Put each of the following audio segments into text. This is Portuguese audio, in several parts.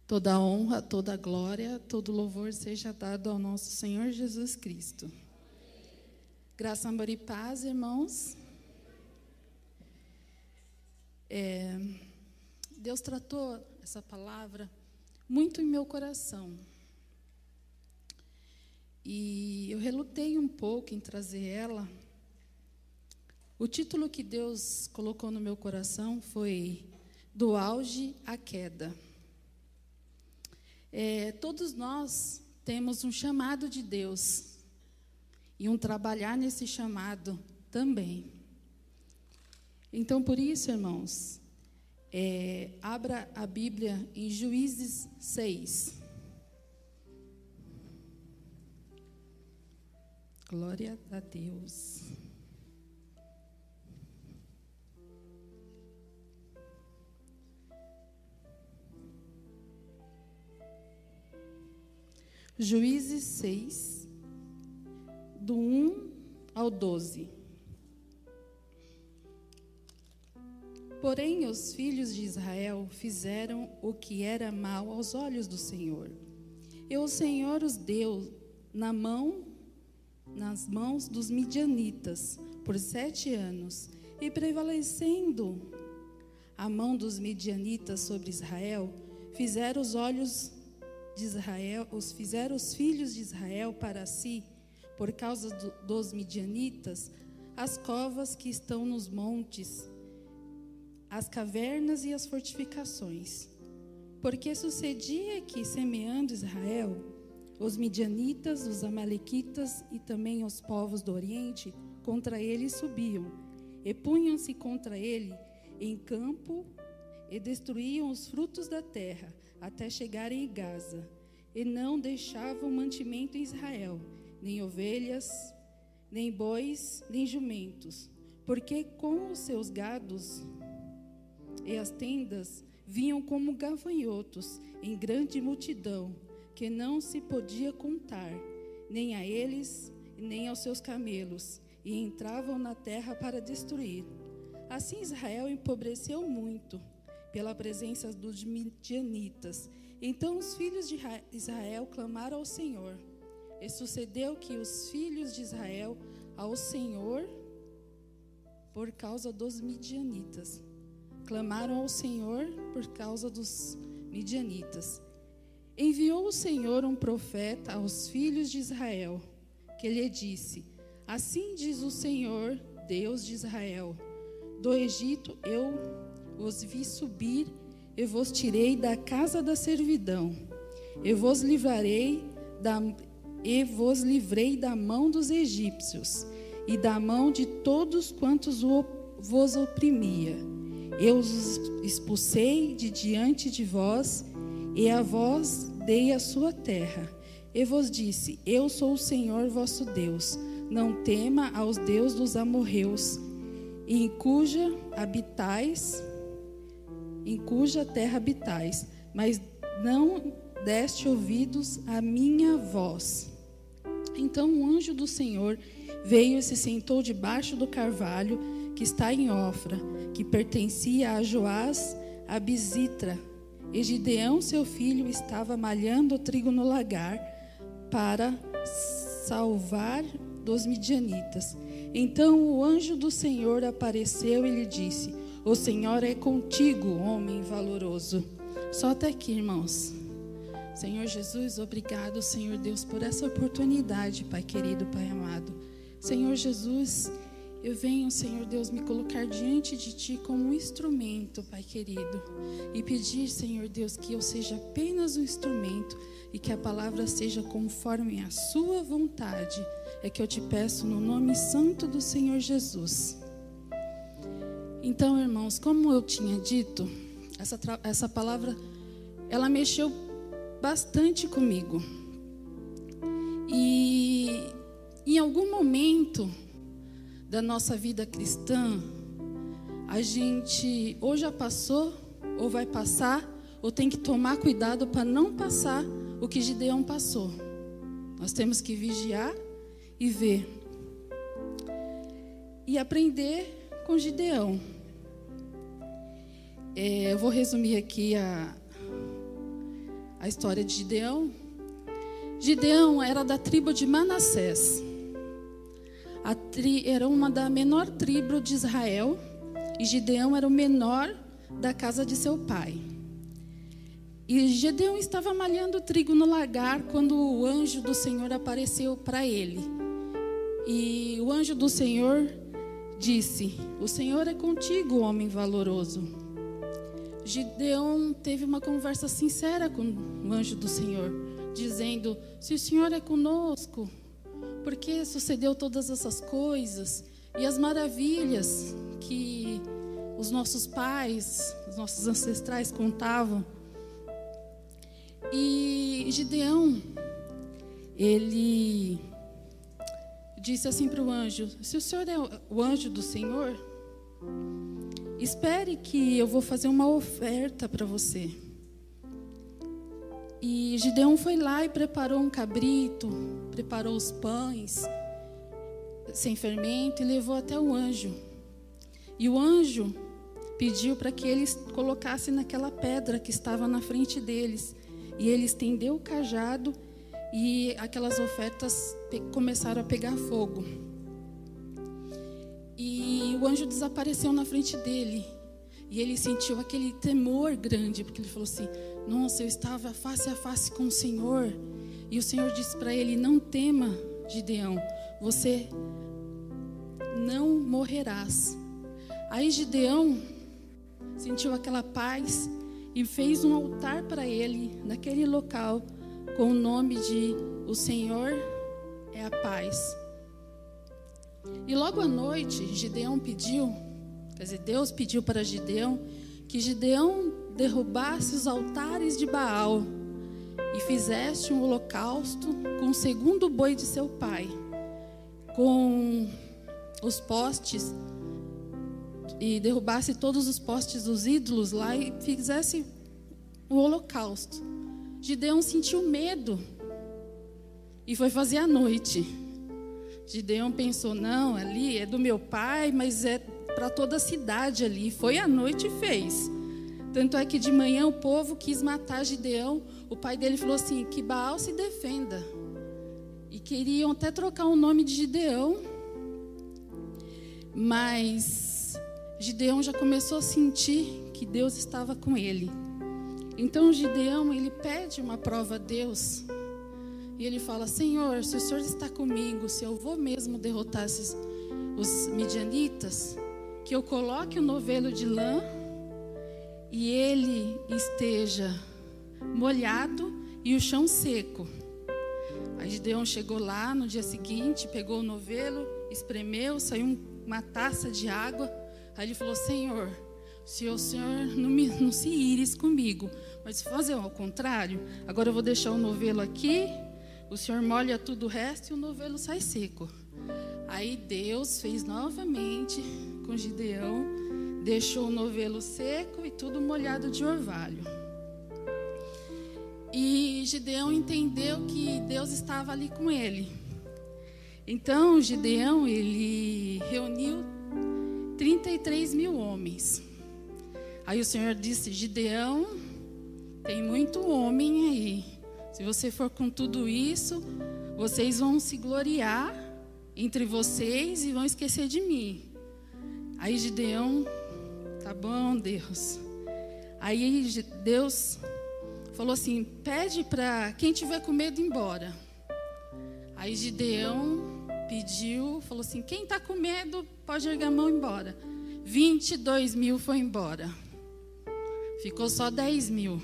Toda honra, toda glória, todo louvor seja dado ao nosso Senhor Jesus Cristo. Graça, amor e paz, irmãos. Deus tratou essa palavra muito em meu coração. E eu relutei um pouco em trazer ela. O título que Deus colocou no meu coração foi Do Auge à Queda. Todos nós temos um chamado de Deus e um trabalhar nesse chamado também. Então, por isso, irmãos, abra a Bíblia em Juízes 6. Glória a Deus. Juízes 6, do 1 ao 12. Porém, os filhos de Israel fizeram o que era mal aos olhos do Senhor. E o Senhor os deu nas mãos dos midianitas por 7 anos. E prevalecendo a mão dos midianitas sobre Israel, fizeram os filhos de Israel para si, por causa dos midianitas, as covas que estão nos montes, as cavernas e as fortificações. Porque sucedia que, semeando Israel, os midianitas, os amalequitas e também os povos do Oriente, contra ele subiam, e punham-se contra ele em campo, e destruíam os frutos da terra, até chegarem em Gaza, e não deixavam mantimento em Israel, nem ovelhas, nem bois, nem jumentos, porque com os seus gados e as tendas vinham como gafanhotos em grande multidão, que não se podia contar, nem a eles, nem aos seus camelos, e entravam na terra para destruir. Assim Israel empobreceu muito, pela presença dos midianitas. Então os filhos de Israel clamaram ao Senhor. E sucedeu que os filhos de Israel ao Senhor, por causa dos midianitas, clamaram ao Senhor por causa dos midianitas. Enviou o Senhor um profeta aos filhos de Israel, que lhe disse: Assim diz o Senhor, Deus de Israel: Do Egito eu os vi subir, e vos tirei da casa da servidão, e vos livrei da mão dos egípcios, e da mão de todos quantos vos oprimia. Eu os expulsei de diante de vós, e a vós dei a sua terra. E vos disse: Eu sou o Senhor vosso Deus. Não tema aos deuses dos amorreus, em cuja terra habitais, mas não deste ouvidos à minha voz. Então o anjo do Senhor veio e se sentou debaixo do carvalho que está em Ofra, que pertencia a Joás, a Bizitra. E Gideão, seu filho, estava malhando o trigo no lagar para salvar dos midianitas. Então o anjo do Senhor apareceu e lhe disse: O Senhor é contigo, homem valoroso. Só até aqui, irmãos. Senhor Jesus, obrigado, Senhor Deus, por essa oportunidade, Pai querido, Pai amado. Senhor Jesus, eu venho, Senhor Deus, me colocar diante de Ti como um instrumento, Pai querido, e pedir, Senhor Deus, que eu seja apenas um instrumento e que a palavra seja conforme a Sua vontade. É que eu te peço no nome santo do Senhor Jesus. Então, irmãos, como eu tinha dito, essa palavra, ela mexeu bastante comigo. E em algum momento da nossa vida cristã, a gente ou já passou, ou vai passar, ou tem que tomar cuidado para não passar o que Gideão passou. Nós temos que vigiar e ver. E aprender com Gideão. Eu vou resumir aqui a história de Gideão. Gideão era da tribo de Manassés. Era uma da menor tribo de Israel. E Gideão era o menor da casa de seu pai. E Gideão estava malhando trigo no lagar quando o anjo do Senhor apareceu para ele. E o anjo do Senhor disse: o Senhor é contigo, homem valoroso. Gideão teve uma conversa sincera com o anjo do Senhor, dizendo: se o Senhor é conosco, por que sucedeu todas essas coisas e as maravilhas que os nossos pais, os nossos ancestrais contavam? E Gideão, ele disse assim para o anjo: se o Senhor é o anjo do Senhor, espere que eu vou fazer uma oferta para você. E Gideão foi lá e preparou um cabrito, preparou os pães sem fermento e levou até o anjo. E o anjo pediu para que eles colocassem naquela pedra que estava na frente deles. E ele estendeu o cajado e aquelas ofertas começaram a pegar fogo. E o anjo desapareceu na frente dele. E ele sentiu aquele temor grande, porque ele falou assim: nossa, eu estava face a face com o Senhor. E o Senhor disse para ele: não tema, Gideão, você não morrerás. Aí Gideão sentiu aquela paz e fez um altar para ele naquele local com o nome de O Senhor é a Paz. E logo à noite Gideão pediu, Deus pediu para Gideão que Gideão derrubasse os altares de Baal e fizesse um holocausto com o segundo boi de seu pai, com os postes, e derrubasse todos os postes dos ídolos lá e fizesse o holocausto. Gideão sentiu medo e foi fazer à noite. Gideão pensou: não, ali é do meu pai, mas é para toda a cidade ali. Foi à noite e fez. Tanto é que de manhã o povo quis matar Gideão. O pai dele falou assim: que Baal se defenda. E queriam até trocar o nome de Gideão. Mas Gideão já começou a sentir que Deus estava com ele. Então Gideão, ele pede uma prova a Deus. E ele fala: Senhor, se o Senhor está comigo, se eu vou mesmo derrotar os midianitas, que eu coloque o novelo de lã e ele esteja molhado e o chão seco. Aí Gideão chegou lá no dia seguinte, pegou o novelo, espremeu, saiu uma taça de água. Aí ele falou: Senhor, se o Senhor não se ires comigo, mas fazer ao contrário, agora eu vou deixar o novelo aqui, o Senhor molha tudo o resto e o novelo sai seco. Aí Deus fez novamente com Gideão, deixou o novelo seco e tudo molhado de orvalho. E Gideão entendeu que Deus estava ali com ele. Então Gideão, ele reuniu 33 mil homens. Aí o Senhor disse: Gideão, tem muito homem aí. Se você for com tudo isso, vocês vão se gloriar entre vocês e vão esquecer de mim. Aí Gideão: tá bom, Deus. Aí Deus falou assim: pede para quem tiver com medo ir embora. Aí Gideão pediu, falou assim: quem está com medo pode erguer a mão e ir embora. 22 mil foi embora. Ficou só 10 mil.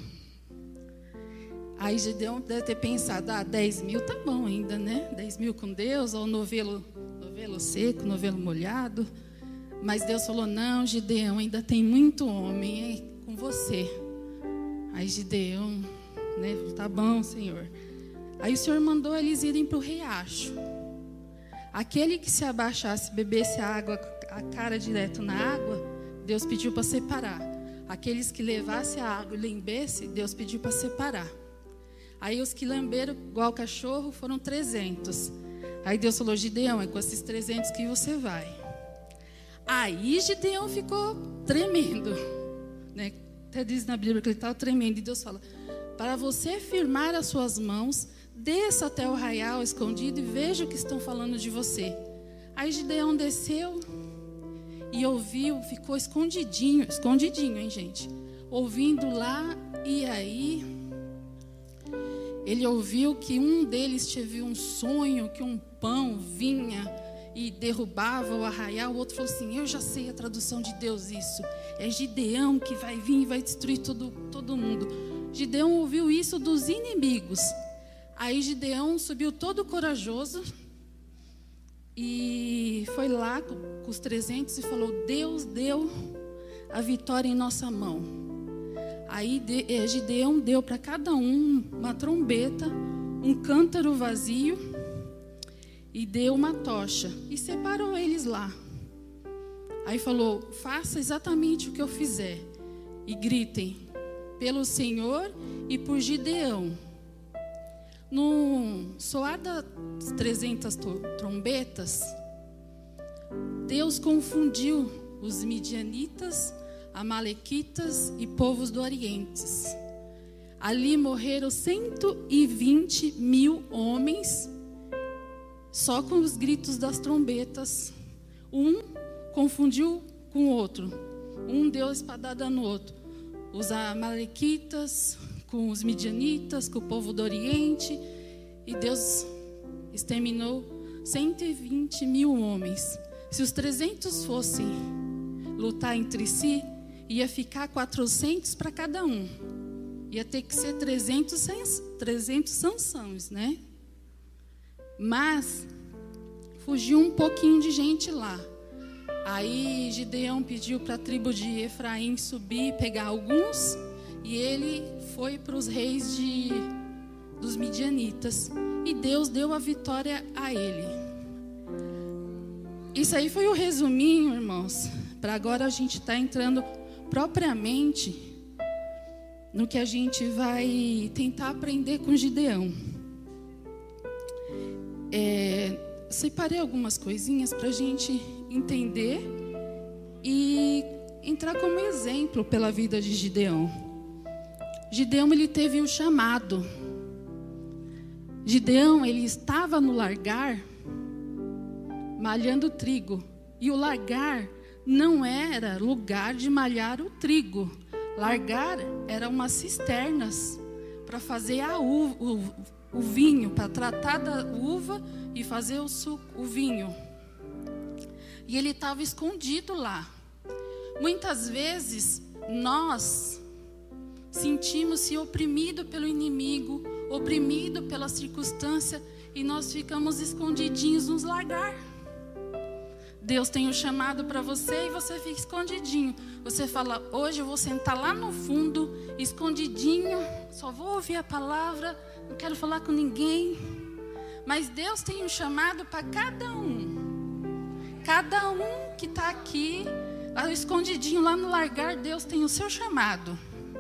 Aí Gideão deve ter pensado: 10 mil tá bom ainda, né? 10 mil com Deus, ou novelo seco, novelo molhado. Mas Deus falou: não, Gideão, ainda tem muito homem com você. Aí Gideão, né? Tá bom, Senhor. Aí o Senhor mandou eles irem para o riacho. Aquele que se abaixasse, bebesse a água, a cara direto na água, Deus pediu para separar. Aqueles que levassem a água e lambessem, Deus pediu para separar. Aí os que lamberam igual cachorro foram 300. Aí Deus falou: Gideão, é com esses 300 que você vai. Aí Gideão ficou tremendo, né? Até diz na Bíblia que ele estava tremendo. E Deus fala: para você firmar as suas mãos, desça até o arraial escondido e veja o que estão falando de você. Aí Gideão desceu e ouviu, ficou escondidinho, hein, gente? Ouvindo lá, e aí ele ouviu que um deles teve um sonho, que um pão vinha e derrubava o arraial. O outro falou assim: eu já sei a tradução de Deus isso. É Gideão que vai vir e vai destruir todo mundo. Gideão ouviu isso dos inimigos. Aí Gideão subiu todo corajoso e foi lá com os 300 e falou: Deus deu a vitória em nossa mão. Aí Gideão deu para cada um uma trombeta, um cântaro vazio e deu uma tocha e separou eles lá. Aí falou: faça exatamente o que eu fizer e gritem pelo Senhor e por Gideão. No soar das 300 trombetas, Deus confundiu os midianitas, amalequitas e povos do Oriente. Ali morreram 120.000 homens, só com os gritos das trombetas. Um confundiu com o outro, um deu espadada no outro. Os amalequitas com os midianitas, com o povo do Oriente, e Deus exterminou 120.000 homens. Se os 300 fossem lutar entre si, ia ficar 400 para cada um. Ia ter que ser 300 Sansões, né? Mas fugiu um pouquinho de gente lá. Aí Gideão pediu para a tribo de Efraim subir e pegar alguns, e ele foi para os reis dos midianitas, e Deus deu a vitória a ele. Isso aí foi o resuminho, irmãos, para agora a gente está entrando propriamente no que a gente vai tentar aprender com Gideão. Separei algumas coisinhas para a gente entender e entrar como exemplo pela vida de Gideão. Gideão, ele teve o chamado. Gideão, ele estava no largar malhando trigo. E o largar não era lugar de malhar o trigo. Largar era umas cisternas para fazer o vinho, para tratar da uva e fazer o vinho. E ele estava escondido lá. Muitas vezes nós sentimos-se oprimido pelo inimigo, oprimido pela circunstância, e nós ficamos escondidinhos nos largar. Deus tem um chamado para você e você fica escondidinho. Você fala: hoje eu vou sentar lá no fundo, escondidinho, só vou ouvir a palavra, não quero falar com ninguém. Mas Deus tem um chamado para cada um. Cada um que está aqui, lá escondidinho, lá no largar, Deus tem o seu chamado.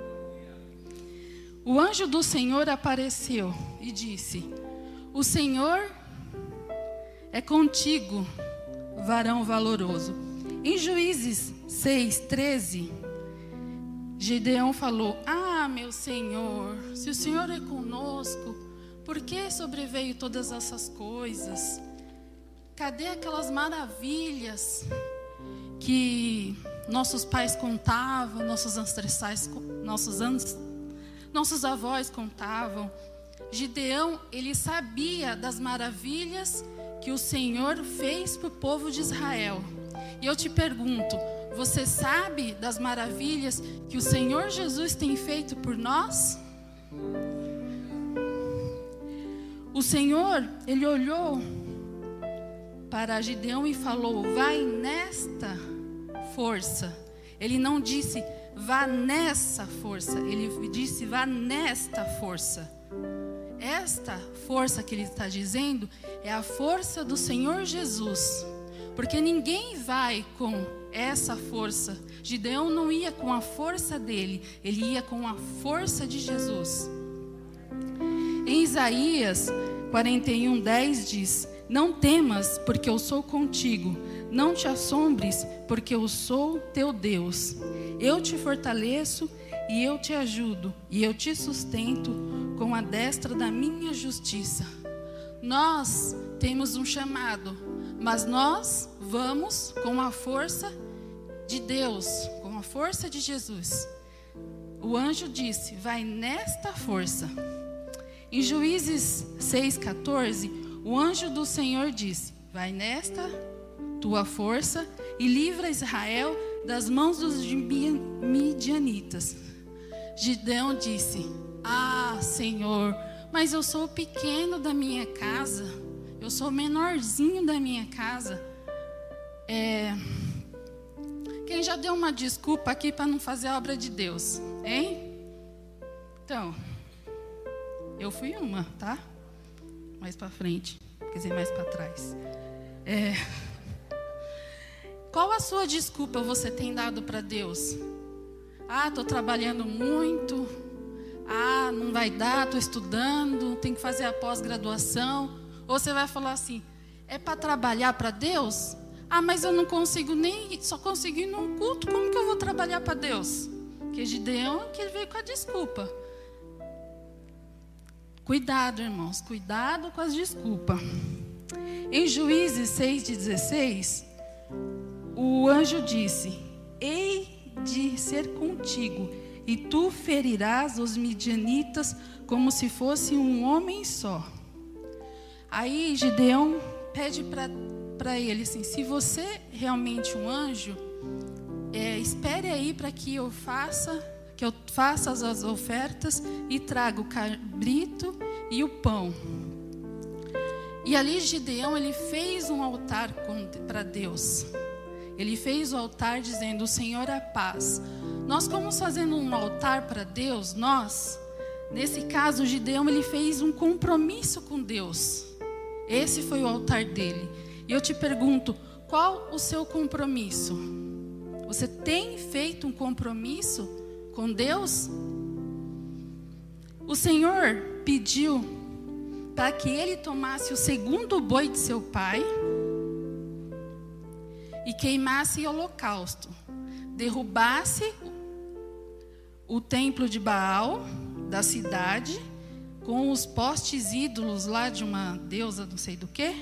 O anjo do Senhor apareceu e disse: o Senhor é contigo, varão valoroso. Em Juízes 6:13, Gideão falou: ah, meu Senhor, se o Senhor é conosco, por que sobreveio todas essas coisas? Cadê aquelas maravilhas que nossos pais contavam, nossos avós contavam? Gideão, ele sabia das maravilhas que o Senhor fez para o povo de Israel. E eu te pergunto, você sabe das maravilhas que o Senhor Jesus tem feito por nós? O Senhor, ele olhou para Gideão e falou: vai nesta força. Ele não disse vá nessa força, ele disse vá nesta força. Esta força que ele está dizendo é a força do Senhor Jesus, porque ninguém vai com essa força. Gideão não ia com a força dele, ele ia com a força de Jesus. Em Isaías 41:10 diz: não temas, porque eu sou contigo. Não te assombres, porque eu sou teu Deus. Eu te fortaleço e eu te ajudo, e eu te sustento com a destra da minha justiça. Nós temos um chamado, mas nós vamos com a força de Deus, com a força de Jesus. O anjo disse: vai nesta força. Em Juízes 6,14, o anjo do Senhor disse: vai nesta tua força e livra Israel das mãos dos midianitas. Gideão disse: ah, Senhor, mas eu sou o pequeno da minha casa, eu sou o menorzinho da minha casa. Quem já deu uma desculpa aqui para não fazer a obra de Deus, hein? Então, eu fui uma, tá? Mais para frente, quer dizer, mais para trás. Qual a sua desculpa você tem dado para Deus? Ah, estou trabalhando muito. Ah, não vai dar, estou estudando, tenho que fazer a pós-graduação. Ou você vai falar assim: é para trabalhar para Deus? Ah, mas eu não consigo nem, só consigo ir num culto, como que eu vou trabalhar para Deus? Porque Gideão que veio com a desculpa. Cuidado, irmãos, cuidado com as desculpas. Em Juízes 6,16, o anjo disse: hei de ser contigo, e tu ferirás os midianitas como se fosse um homem só. Aí Gideão pede para ele assim: se você realmente um anjo, espere aí para que eu faça as ofertas e traga o cabrito e o pão. E ali Gideão, ele fez um altar para Deus. Ele fez o altar dizendo: o Senhor é a paz. Nós, como fazendo um altar para Deus, nesse caso, Gideão, ele fez um compromisso com Deus. Esse foi o altar dele. E eu te pergunto: qual o seu compromisso? Você tem feito um compromisso com Deus? O Senhor pediu para que ele tomasse o segundo boi de seu pai e queimasse holocausto, derrubasse o templo de Baal da cidade com os postes ídolos lá de uma deusa não sei do que.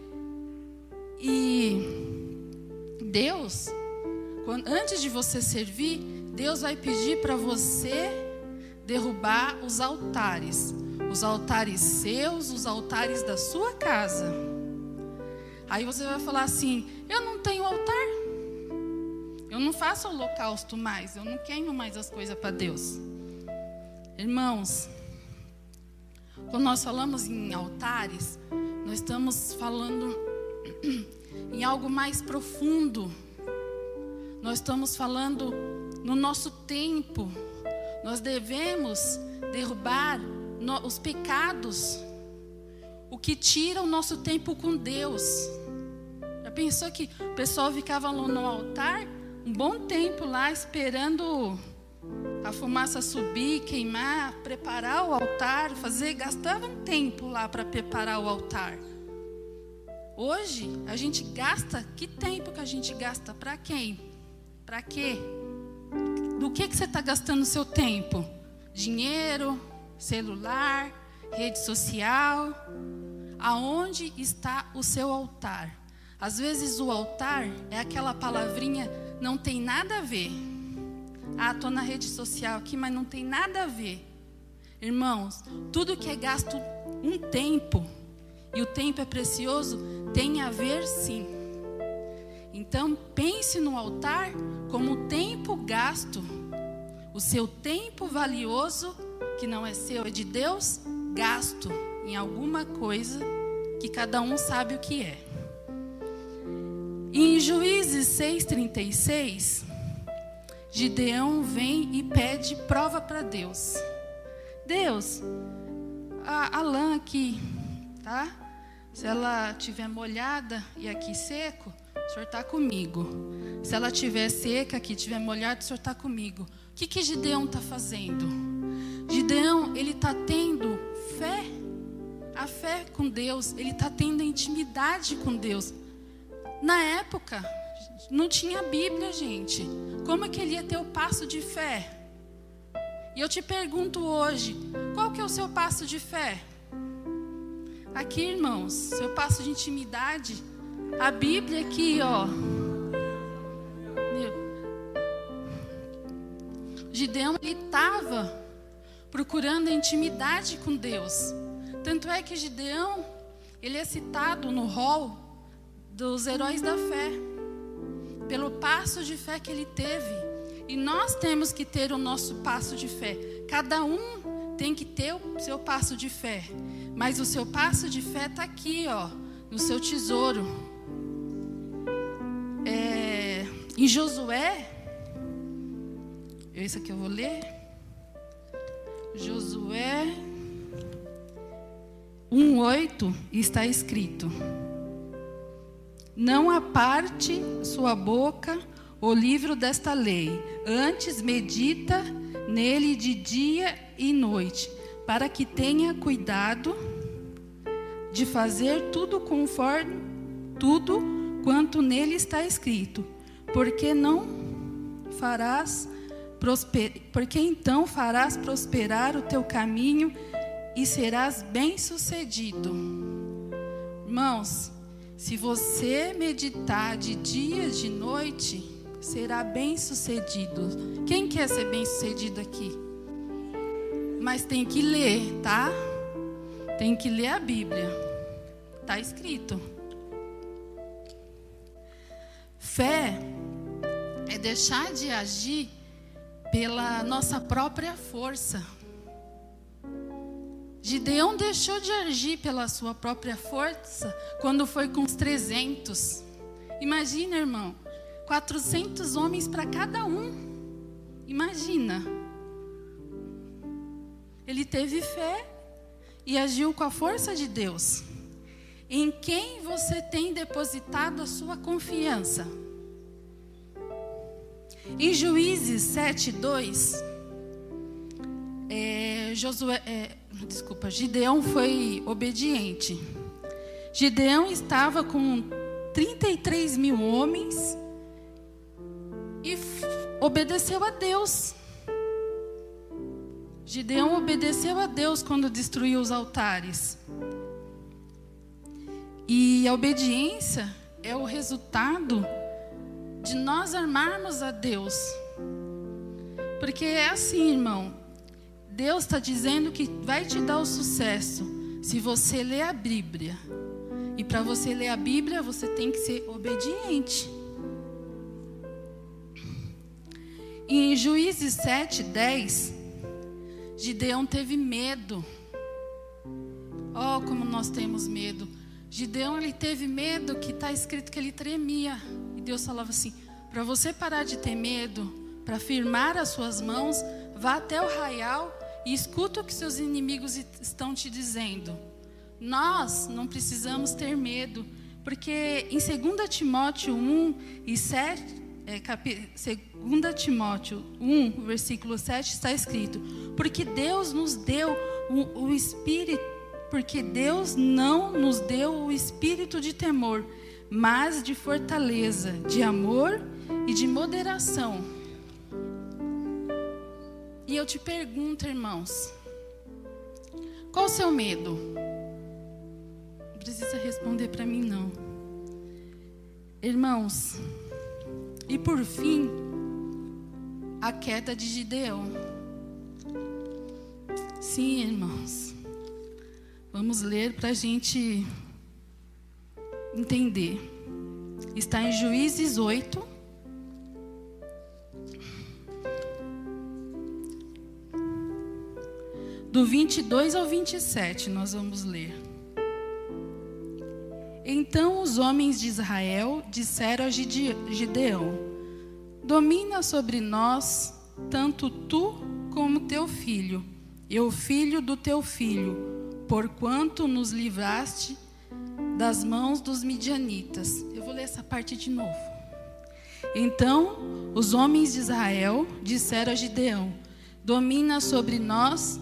E Deus, antes de você servir, Deus vai pedir para você derrubar os altares seus, os altares da sua casa. Aí você vai falar assim: eu não tenho altar, eu não faço holocausto mais, eu não queimo mais as coisas para Deus. Irmãos, quando nós falamos em altares, nós estamos falando em algo mais profundo. Nós estamos falando no nosso tempo. Nós devemos derrubar os pecados, o que tira o nosso tempo com Deus. Já pensou que o pessoal ficava no altar um bom tempo lá esperando a fumaça subir, queimar, preparar o altar, gastava um tempo lá para preparar o altar. Hoje a gente gasta, que tempo que a gente gasta? Para quem? Para quê? Do que você está gastando o seu tempo? Dinheiro, celular, rede social? Aonde está o seu altar? Às vezes o altar é aquela palavrinha, não tem nada a ver. Ah, estou na rede social aqui, mas não tem nada a ver. Irmãos, tudo que é gasto um tempo, e o tempo é precioso, tem a ver sim. Então pense no altar como tempo gasto. O seu tempo valioso, que não é seu, é de Deus, gasto em alguma coisa que cada um sabe o que é. Em Juízes 6,36, Gideão vem e pede prova para Deus. Deus, a lã aqui, tá? Se ela estiver molhada e aqui seco, o Senhor está comigo. Se ela estiver seca aqui, estiver molhada, o Senhor está comigo. O que Gideão está fazendo? Gideão, ele está tendo fé. A fé com Deus, ele está tendo intimidade com Deus. Na época, não tinha Bíblia, gente. Como é que ele ia ter o passo de fé? E eu te pergunto hoje, qual que é o seu passo de fé? Aqui, irmãos, seu passo de intimidade, a Bíblia aqui, ó. Gideão, ele estava procurando a intimidade com Deus. Tanto é que Gideão, ele é citado no rol dos heróis da fé, pelo passo de fé que ele teve. E nós temos que ter o nosso passo de fé. Cada um tem que ter o seu passo de fé. Mas o seu passo de fé está aqui, ó, no seu tesouro. Em Josué, esse aqui eu vou ler. Josué 1:8 está escrito: não aparte sua boca o livro desta lei, antes medita nele de dia e noite, para que tenha cuidado de fazer tudo conforme tudo quanto nele está escrito, porque então farás prosperar o teu caminho e serás bem-sucedido. Irmãos, se você meditar de dia e de noite, será bem-sucedido. Quem quer ser bem-sucedido aqui? Mas tem que ler, tá? Tem que ler a Bíblia. Está escrito. Fé é deixar de agir pela nossa própria força. Gideão deixou de agir pela sua própria força quando foi com os 300. Imagina, irmão, 400 homens para cada um. Imagina. Ele teve fé e agiu com a força de Deus. Em quem você tem depositado a sua confiança? Em Juízes 7:2, Gideão foi obediente. Gideão estava com 33 mil homens e obedeceu a Deus. Gideão obedeceu a Deus quando destruiu os altares. E a obediência é o resultado de nós amarmos a Deus. Porque é assim, irmão, Deus está dizendo que vai te dar o sucesso se você ler a Bíblia. E para você ler a Bíblia, você tem que ser obediente. Em Juízes 7:10, Gideão teve medo. Oh, como nós temos medo. Gideão, ele teve medo, que está escrito que ele tremia. E Deus falava assim: para você parar de ter medo, para firmar as suas mãos, vá até o arraial e escuta o que seus inimigos estão te dizendo. Nós não precisamos ter medo, porque em 2 Timóteo 2 Timóteo 1, versículo 7, está escrito: porque Deus nos deu o Espírito, porque Deus não nos deu o espírito de temor, mas de fortaleza, de amor e de moderação. E eu te pergunto, irmãos, qual o seu medo? Não precisa responder para mim, não. Irmãos, e por fim, a queda de Gideão. Sim, irmãos. Vamos ler para a gente entender. Está em Juízes 8. Do 22 ao 27, nós vamos ler. Então os homens de Israel disseram a Gideão: domina sobre nós, tanto tu como teu filho, e o filho do teu filho, porquanto nos livraste das mãos dos midianitas. Eu vou ler essa parte de novo. Então os homens de Israel disseram a Gideão: domina sobre nós,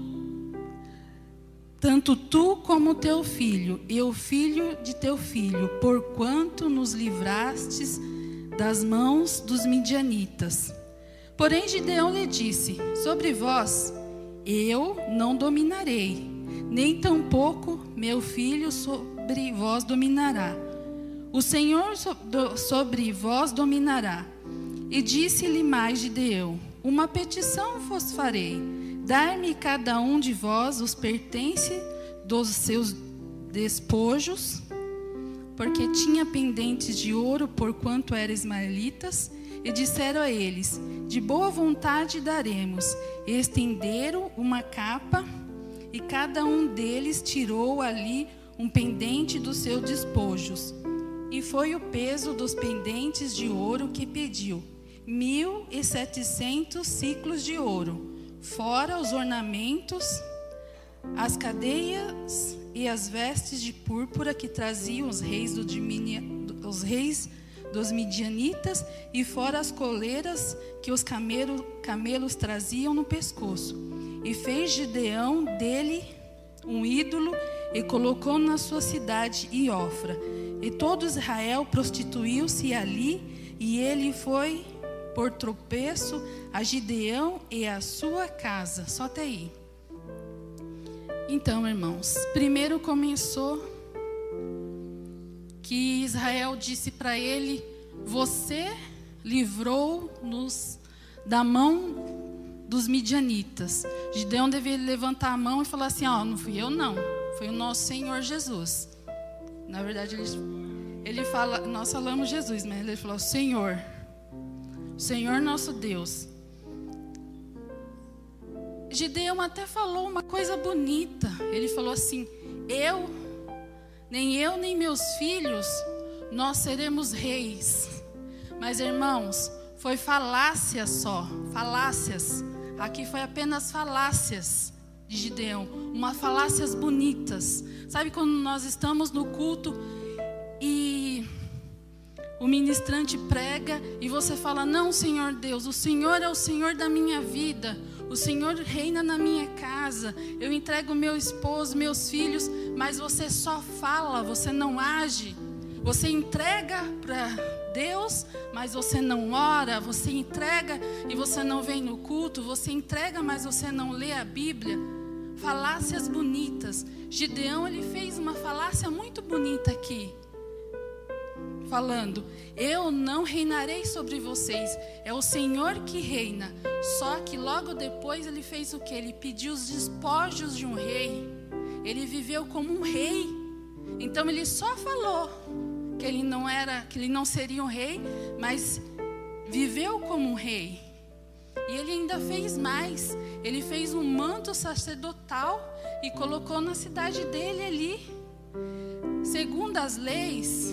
tanto tu como teu filho, e o filho de teu filho, porquanto nos livrastes das mãos dos midianitas. Porém Gideão lhe disse: sobre vós eu não dominarei, nem tampouco meu filho sobre vós dominará. O Senhor sobre vós dominará. E disse-lhe mais Gideão: uma petição vos farei, dar-me cada um de vós os pertences dos seus despojos, porque tinha pendentes de ouro, porquanto eram ismaelitas. E disseram a eles: de boa vontade daremos. E estenderam uma capa, e cada um deles tirou ali um pendente dos seus despojos. E foi o peso dos pendentes de ouro que pediu: 1.700 siclos de ouro, fora os ornamentos, as cadeias e as vestes de púrpura que traziam os reis dos midianitas, e fora as coleiras que os camelos traziam no pescoço. E fez Gideão dele um ídolo e colocou na sua cidade Ofra. E todo Israel prostituiu-se ali, e ele foi por tropeço a Gideão e a sua casa. Só até aí. Então, irmãos, primeiro começou que Israel disse para ele: você livrou-nos da mão dos midianitas. Gideão deveria levantar a mão e falar assim: ó, não fui eu não, foi o nosso Senhor Jesus. Na verdade ele fala, nós falamos Jesus, mas ele falou Senhor nosso Deus. Gideão até falou uma coisa bonita. Ele falou assim: nem eu nem meus filhos, nós seremos reis. Mas, irmãos, foi falácia só, falácias. Aqui foi apenas falácias de Gideão, umas falácias bonitas. Sabe quando nós estamos no culto e o ministrante prega e você fala: não, Senhor Deus, o Senhor é o Senhor da minha vida, o Senhor reina na minha casa, eu entrego meu esposo, meus filhos, mas você só fala, você não age. Você entrega para Deus, mas você não ora. Você entrega e você não vem no culto. Você entrega, mas você não lê a Bíblia. Falácias bonitas. Gideão, ele fez uma falácia muito bonita aqui, falando: eu não reinarei sobre vocês, é o Senhor que reina. Só que logo depois ele fez o que? Ele pediu os despojos de um rei. Ele viveu como um rei. Então ele só falou que ele não seria um rei, mas viveu como um rei. E ele ainda fez mais. Ele fez um manto sacerdotal e colocou na cidade dele ali. Segundo as leis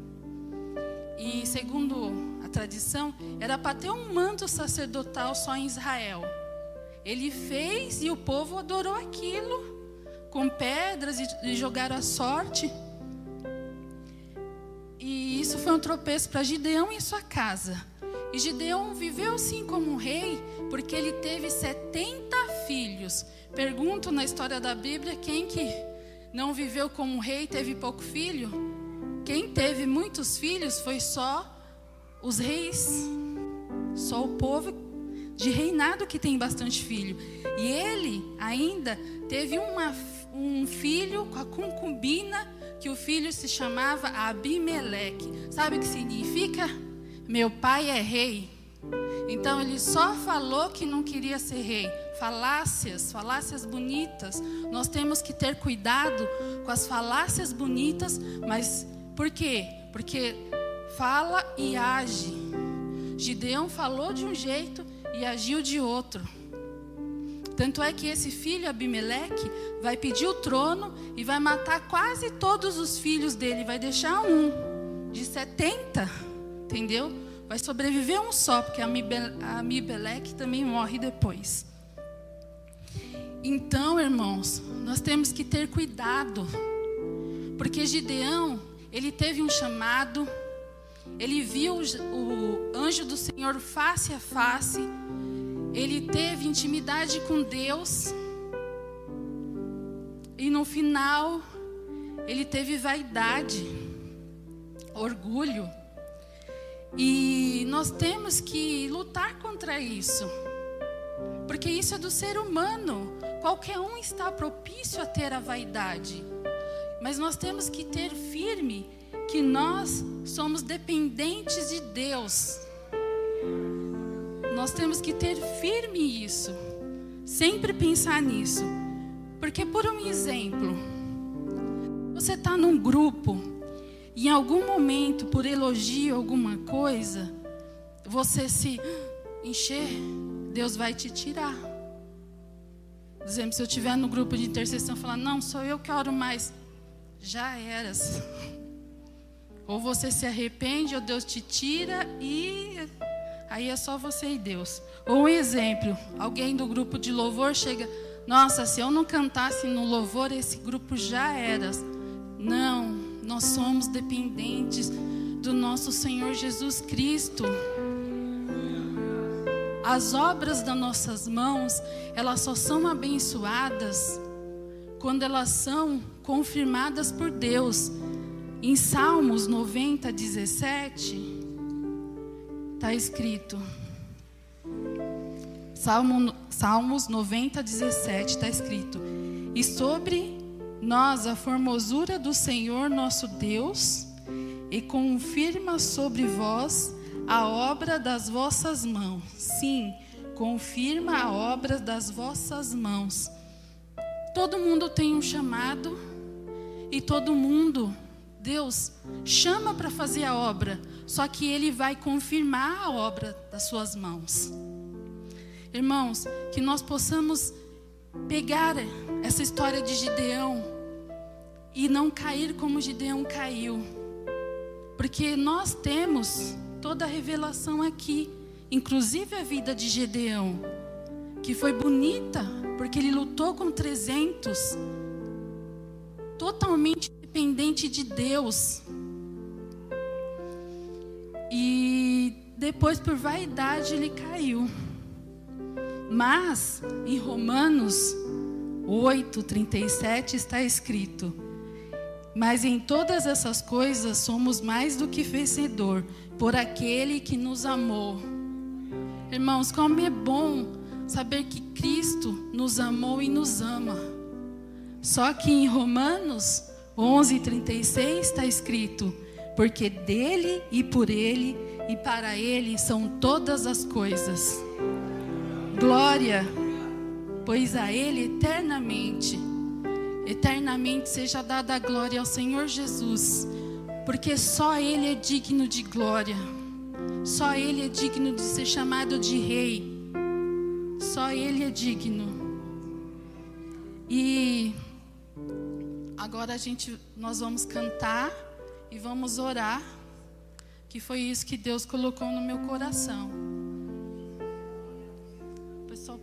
e segundo a tradição, era para ter um manto sacerdotal só em Israel. Ele fez e o povo adorou aquilo, com pedras e jogaram a sorte. E isso foi um tropeço para Gideão e sua casa. E Gideão viveu sim como um rei, porque ele teve 70 filhos. Pergunto na história da Bíblia, quem que não viveu como um rei e teve pouco filho? Quem teve muitos filhos foi só os reis, só o povo de reinado que tem bastante filho. E ele ainda teve um filho com a concubina, que o filho se chamava Abimeleque. Sabe o que significa? Meu pai é rei. Então ele só falou que não queria ser rei. Falácias bonitas. Nós temos que ter cuidado com as falácias bonitas, mas por quê? Porque fala e age. Gideão falou de um jeito e agiu de outro. Tanto é que esse filho Abimeleque vai pedir o trono e vai matar quase todos os filhos dele. Vai deixar um de 70, entendeu? Vai sobreviver um só, porque Abimeleque também morre depois. Então, irmãos, nós temos que ter cuidado, porque Gideão, ele teve um chamado, ele viu o anjo do Senhor face a face, ele teve intimidade com Deus, e no final, ele teve vaidade, orgulho. E nós temos que lutar contra isso, porque isso é do ser humano. Qualquer um está propício a ter a vaidade, mas nós temos que ter firme que nós somos dependentes de Deus. Nós temos que ter firme isso, sempre pensar nisso. Porque, por um exemplo, você está num grupo e em algum momento, por elogio alguma coisa, você se encher, Deus vai te tirar. Por exemplo, se eu estiver no grupo de intercessão e falar, não, sou eu que oro mais, já eras. Ou você se arrepende, ou Deus te tira, e aí é só você e Deus. Ou um exemplo, alguém do grupo de louvor chega, nossa, se eu não cantasse no louvor, esse grupo já era. Não, nós somos dependentes do nosso Senhor Jesus Cristo. As obras das nossas mãos, elas só são abençoadas quando elas são confirmadas por Deus. Em Salmos 90, 17, está escrito, Salmos 90, 17, está escrito, e sobre nós a formosura do Senhor nosso Deus, e confirma sobre vós a obra das vossas mãos. Sim, confirma a obra das vossas mãos. Todo mundo tem um chamado, e todo mundo, Deus chama para fazer a obra, só que Ele vai confirmar a obra das suas mãos. Irmãos, que nós possamos pegar essa história de Gideão e não cair como Gideão caiu, porque nós temos toda a revelação aqui, inclusive a vida de Gideão, que foi bonita, porque ele lutou com 300, totalmente dependente de Deus. E depois, por vaidade, ele caiu. Mas em Romanos 8, 37 está escrito, mas em todas essas coisas somos mais do que vencedor por aquele que nos amou. Irmãos, como é bom saber que Cristo nos amou e nos ama. Só que em Romanos 11, 36 está escrito, porque dele e por ele e para ele são todas as coisas. Glória, pois a ele eternamente seja dada a glória ao Senhor Jesus, porque só Ele é digno de glória, só Ele é digno de ser chamado de Rei, só Ele é digno. E agora nós vamos cantar e vamos orar, que foi isso que Deus colocou no meu coração.